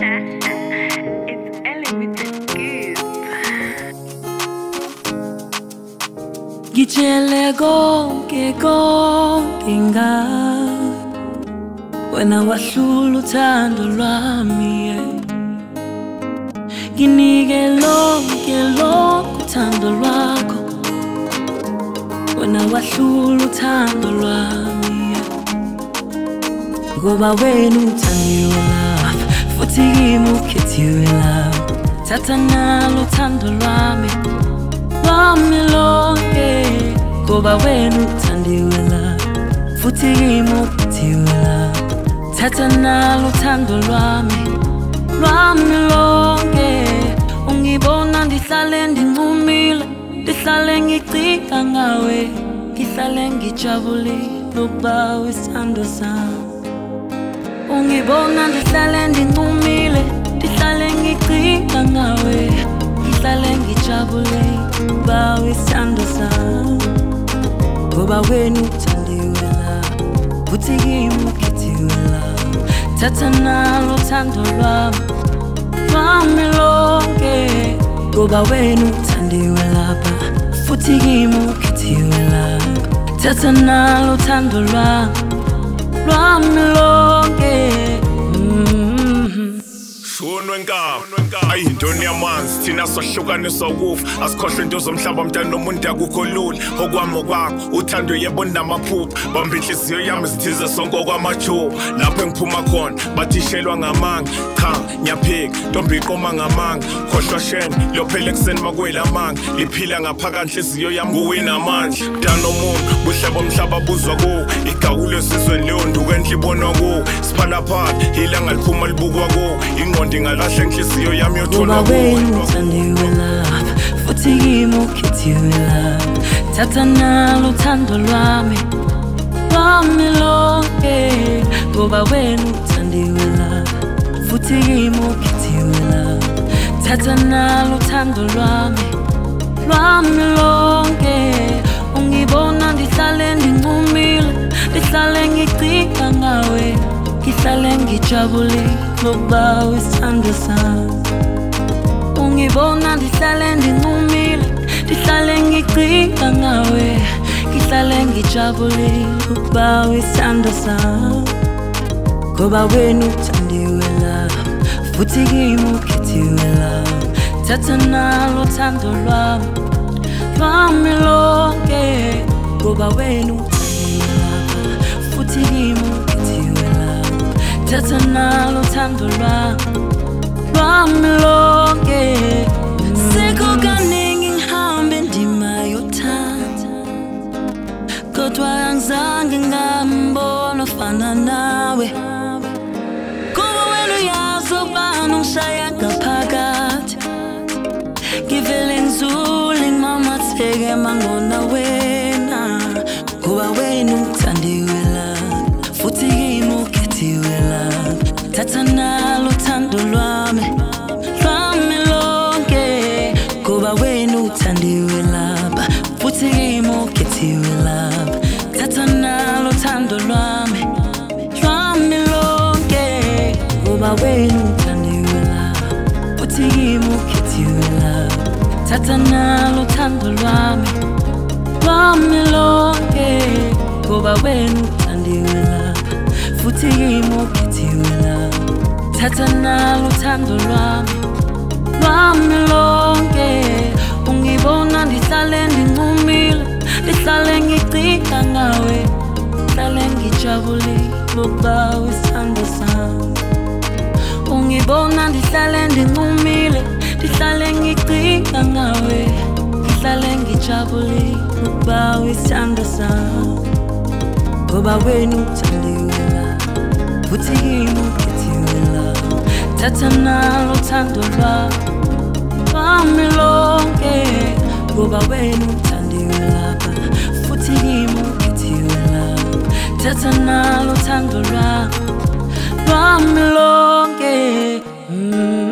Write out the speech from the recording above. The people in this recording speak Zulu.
It's Ellie with the gift. Ngitshele konke wena wahlula uthando lwami nginike lonke uthando lwakho wena wahlula uthando lwami ngoba wena uthandiwe lapha futhi kimi ukhethiwe lapha thatha nalo uthando lwami lonke ngoba wena uthandiwe lapha futhi kimi ukhethiwe lapha thatha nalo uthando lwami lonke ungibona ndihlale ndinqumile ndihlale ngicika ngawe ngihlale ngijabulile ngoba wesithando sami ungibona ndihlale ndinqumile ndihlale ngicika ngawe ngihlale ngijabulile ngoba wesithando sami ngoba wena uthandiwe lapha futhi kimi ukhethiwe lapha thatha nalo uthando lwami lonke ngoba wena uthandiwe lapha futhi kimi ukhethiwe lapha thatha nalo uthando lwami lonke Shunwe nkaba ayintoni yamanzi thina sohlukaniswa ukufa asikhohle into zomhlaba mntana nomuntu akukho lula okwami okwakho uthando yebo namaphupha bamba inhliziyo yami zithize sonke okwamajuba lapho engiphuma khona bathishelwa ngamanga cha ngiyaphika ntombi iqoma ngamanga khohlwa shene lophele ekseni makwelamanga liphila ngaphakathi inhliziyo yami kuwina amandla mntana omuntu buhlaba umhlaba buzwa kuwo igawulo sizweni leyo nduku enhle ibonwa kuwo siphala phakathi ilanga liphuma libukwa kuwo ingqondo ingalahle inhliziyo yami yothola ngoba wena uthandiwe lapha futhi kimi ukhethiwe lapha thatha nalo uthando lwami lonke ngoba wena uthandiwe lapha futhi kimi ukhethiwe lapha thatha nalo uthando lwami lonke ungibona ndihlale ndinqumile ndihlale ngicika ngawe ngihlale ngijabulile ngoba wesithando sami ungibona ndihlale ndinqumile ndihlale ngicika ngawe ngihlale ngijabulile ngoba wesithando sami ngoba wena uthandiwe lapha futhi kimi ukhethiwe lapha thatha nalo uthando lwami lonke ngoba wena uthandiwe lapha futhi kimi ukhethiwe lapha thatha nalo uthando lwami lonke sekho kaningi ngihambe ndima yothanda kodwa angizange ngambona ofana nawe kuba wena uyazi ubani ungishaya ngaphakathi ngivele ngizule ngimamatheke mangona wena ngoba wena uthandiwe lapha futhi kimi ukhethiwe lapha thatha nalo uthando lwami lonke ngoba wena uthandiwe lapha futhi kimi ukhethiwe lapha thatha nalo uthando lwami lonke ngoba wena uthandiwe lapha futhi kimi ukhethiwe lapha thatha nalo uthando lwami lonke ngoba wena uthandiwe lapha futhi kimi ukhethiwe lapha thatha nalo uthando lwami lonke ungibona ndihlale ndinqumile ndihlale ngicika ngawe ndihlale ngijabulile ngoba wesithando sami ungibona ndihlale ndinqumile ndihlale ngicika ngawe ndihlale ngijabulile ngoba wesithando sami ngoba wena uthandiwe lapha futhi kimi ukhethiwe lapha thatha nalo uthando lwami lonke ngoba wena uthandiwe lapha futhi kimi ukhethiwe lapha thatha nalo uthando lwami lonke